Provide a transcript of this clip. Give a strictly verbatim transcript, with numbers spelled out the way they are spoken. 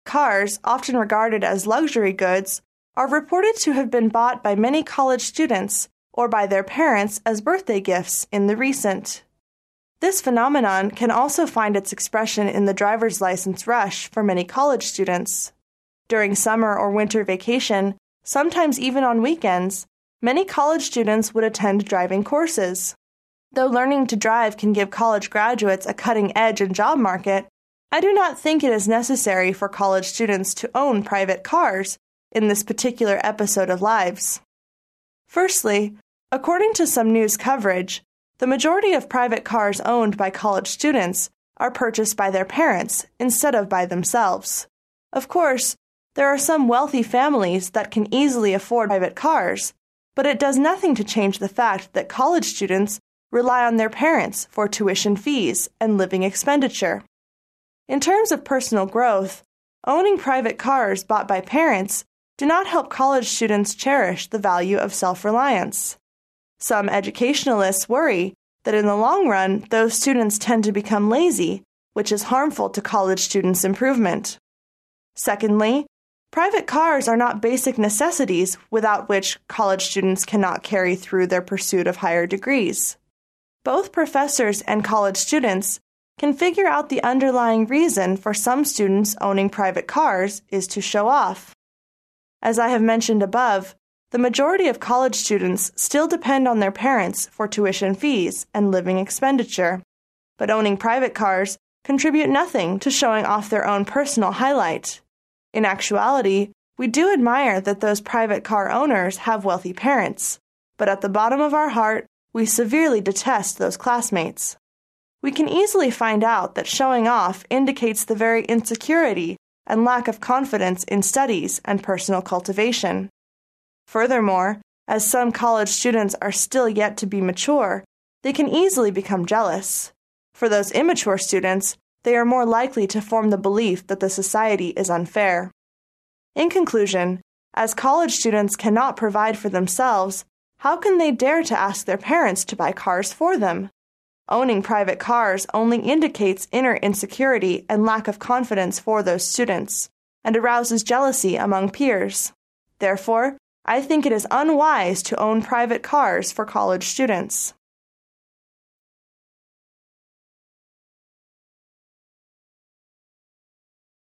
cars, often regarded as luxury goods, are reported to have been bought by many college students or by their parents as birthday gifts in the recent. This phenomenon can also find its expression in the driver's license rush for many college students. During summer or winter vacation, sometimes even on weekends, many college students would attend driving courses. Though learning to drive can give college graduates a cutting edge in job market, I do not think it is necessary for college students to own private cars in this particular episode of lives. Firstly, according to some news coverage, the majority of private cars owned by college students are purchased by their parents instead of by themselves. Of course, there are some wealthy families that can easily afford private cars, but it does nothing to change the fact that college students rely on their parents for tuition fees and living expenditure. In terms of personal growth, owning private cars bought by parents do not help college students cherish the value of self-reliance. Some educationalists worry that in the long run, those students tend to become lazy, which is harmful to college students' improvement. Secondly, private cars are not basic necessities without which college students cannot carry through their pursuit of higher degrees. Both professors and college students can figure out the underlying reason for some students owning private cars is to show off. As I have mentioned above, the majority of college students still depend on their parents for tuition fees and living expenditure, but owning private cars contribute nothing to showing off their own personal highlight. In actuality, we do admire that those private car owners have wealthy parents, but at the bottom of our heart, we severely detest those classmates. We can easily find out that showing off indicates the very insecurity and lack of confidence in studies and personal cultivation. Furthermore, as some college students are still yet to be mature, they can easily become jealous. For those immature students, they are more likely to form the belief that the society is unfair. In conclusion, as college students cannot provide for themselves, how can they dare to ask their parents to buy cars for them? Owning private cars only indicates inner insecurity and lack of confidence for those students, and arouses jealousy among peers. Therefore, I think it is unwise to own private cars for college students.